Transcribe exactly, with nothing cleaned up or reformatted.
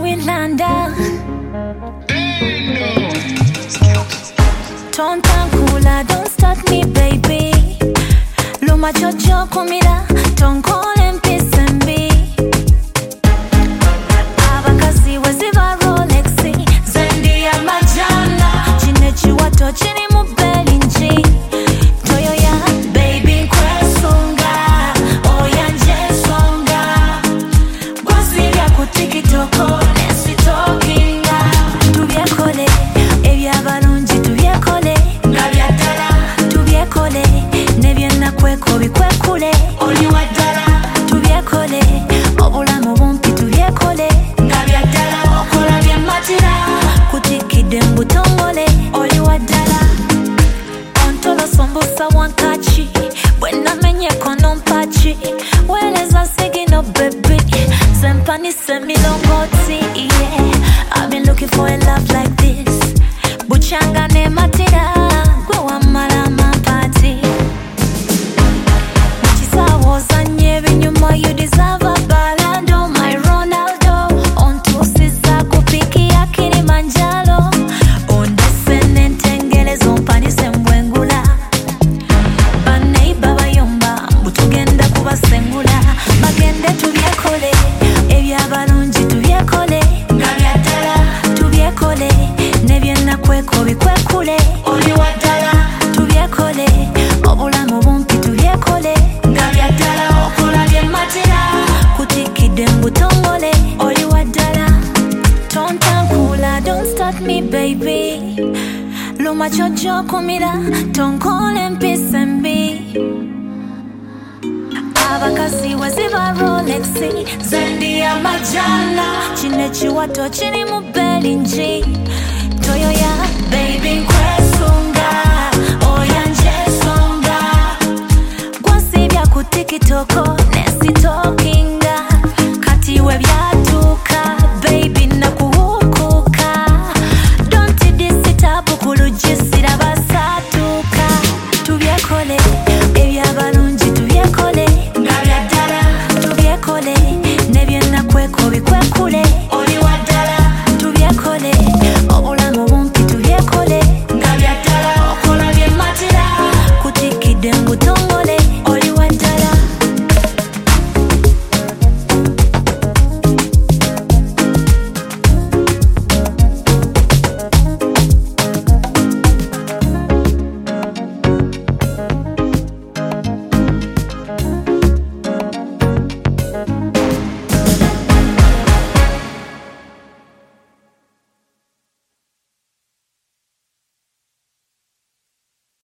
Winlander. Tontankula, don't start me, baby. Luma chocho kumira, tonkole mpisembi. Abakazi weziva Rolexi, zendi ya majana. Chinechi wato chini mubelinji. Toyo ya baby kwesunga, oya njesonga. Gwasivya kutikitoko, nesi talkinga. Tubyekole, ebyabalungi tubyekole. Ngabyatala, tubyekole, nebyena kweko bikwekule. Oli wadala, tubyekole, obulamu bumpi tubyekole. Ngabyatala, okola byematira. Kutikide mbutongole, oli wadala. Ontolo sombusa wankachi, bwena menye kono mpachi. Weleza sigino baby, sempani semilongoti, yeah. I've been looking for a love like this. Buchanga ne matira, gwe wamala mapati. Chisawo zanye binyuma, you deserve a balado, my Ronaldo. Ontusiza kupiki ya Kilimanjaro. Ondesene ntengele zompani sembwengula. Banei baba yomba, butugenda kubasengula. Bagende tubyekole, ebyabalungi tubyekole. Ngabyatala, tubyekole, nebyena kweko bikwekule. Oli wadala, tubyekole, obulamu bumpi tubyekole. Ngabyatala, okola byematira. Kutikide mbutongole, oli wadala. Tontankula, don't start me, baby. Luma chocho kumira, tonkole mpisembi. Abakazi weziva Rolexi, zendi ya majana. Chinechi wato chini mubelinji. Toyo ya baby kwesunga, oya njesonga. Gwasivya kutikitoko, nesi talking.